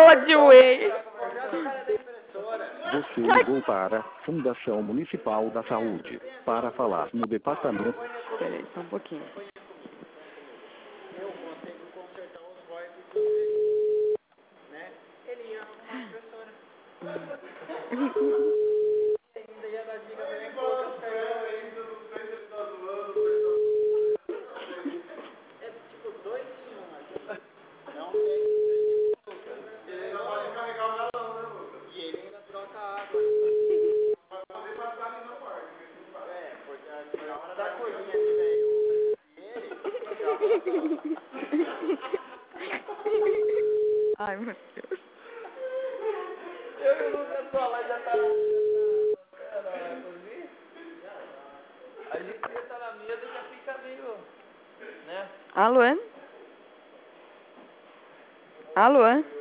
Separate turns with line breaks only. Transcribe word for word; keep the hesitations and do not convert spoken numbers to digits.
Way.
Você ligou para Fundação Municipal da Saúde para falar no departamento.
Peraí, só um pouquinho.
Eu consigo consertar os voices do você, né? Ele ia arrumar a impressora. Ainda ia dar dica pra ele colocar os cartões. É tipo dois em um aqui. Não tem. E ele não pode carregar o galão, né, Lucas? E ele ainda troca água. Vai poder passar ali no quarto. É, porque assim, na hora da cozinha tiver eu e ele, já voltou.
Ai, meu Deus.
Eu e o Lucas só lá já tá na cozinha. A gente já tá na mesa e já fica meio, né?
Alô? Alô?